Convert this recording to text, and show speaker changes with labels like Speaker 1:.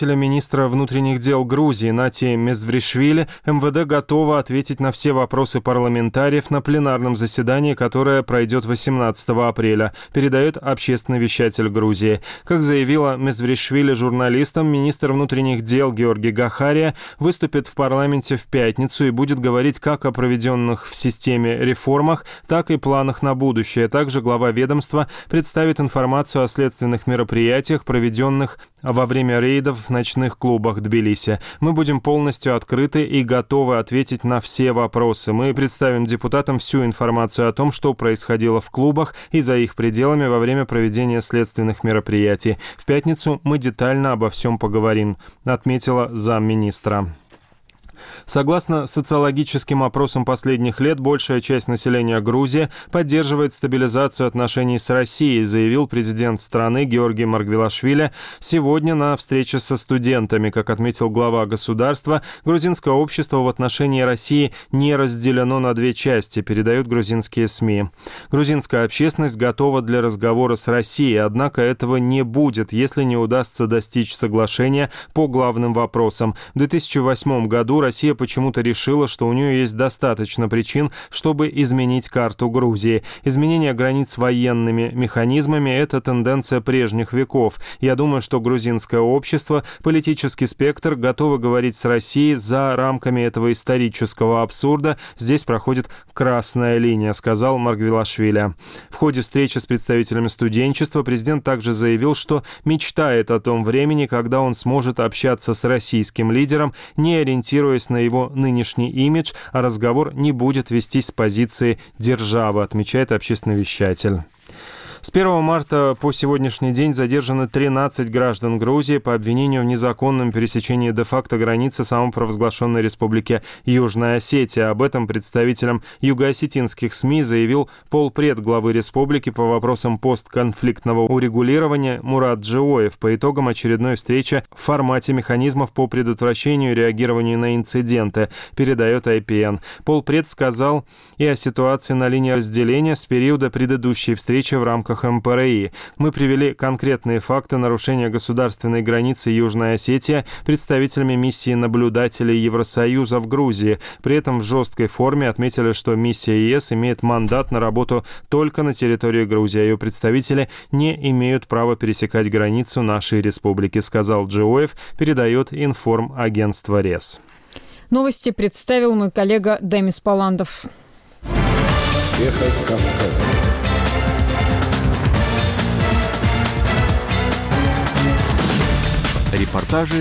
Speaker 1: Министра внутренних дел Грузии Натии Мезвришвили МВД готова ответить на все вопросы парламентариев на пленарном заседании, которое пройдет 18 апреля, передает общественный вещатель Грузии. Как заявила Мезвришвили журналистам, министр внутренних дел Георгий Гахария выступит в парламенте в пятницу и будет говорить как о проведенных в системе реформах, так и планах на будущее. Также глава ведомства представит информацию о следственных мероприятиях, проведенных во время рейдов в ночных клубах Тбилиси. Мы будем полностью открыты и готовы ответить на все вопросы. Мы представим депутатам всю информацию о том, что происходило в клубах и за их пределами во время проведения следственных мероприятий. В пятницу мы детально обо всем поговорим, отметила замминистра. Согласно социологическим опросам последних лет, большая часть населения Грузии поддерживает стабилизацию отношений с Россией, заявил президент страны Георгий Маргвелашвили сегодня на встрече со студентами. Как отметил глава государства, грузинское общество в отношении России не разделено на две части, передают грузинские СМИ. Грузинская общественность готова для разговора с Россией, однако этого не будет, если не удастся достичь соглашения по главным вопросам. В 2008 году Россия почему-то решила, что у нее есть достаточно причин, чтобы изменить карту Грузии. Изменение границ военными механизмами – это тенденция прежних веков. Я думаю, что грузинское общество, политический спектр готовы говорить с Россией за рамками этого исторического абсурда. Здесь проходит красная линия, сказал Маргвелашвили. В ходе встречи с представителями студенчества президент также заявил, что мечтает о том времени, когда он сможет общаться с российским лидером, не ориентируясь на его нынешний имидж, а разговор не будет вестись с позиции державы, отмечает общественный вещатель. С 1 марта по сегодняшний день задержаны 13 граждан Грузии по обвинению в незаконном пересечении де-факто границы самопровозглашенной республики Южная Осетия. Об этом представителям юго-осетинских СМИ заявил полпред главы республики по вопросам постконфликтного урегулирования Мурат Джиоев по итогам очередной встречи в формате механизмов по предотвращению и реагированию на инциденты, передает IPN. Полпред сказал и о ситуации на линии разделения с периода предыдущей встречи в рамках МПРИ. Мы привели конкретные факты нарушения государственной границы Южной Осетии представителями миссии наблюдателей Евросоюза в Грузии. При этом в жесткой форме отметили, что миссия ЕС имеет мандат на работу только на территории Грузии, а ее представители не имеют права пересекать границу нашей республики, сказал Джиоев, передает информагентство РЕС.
Speaker 2: Новости представил мой коллега Демис Паландов.
Speaker 3: Ехать Кавказом.
Speaker 4: Репортажи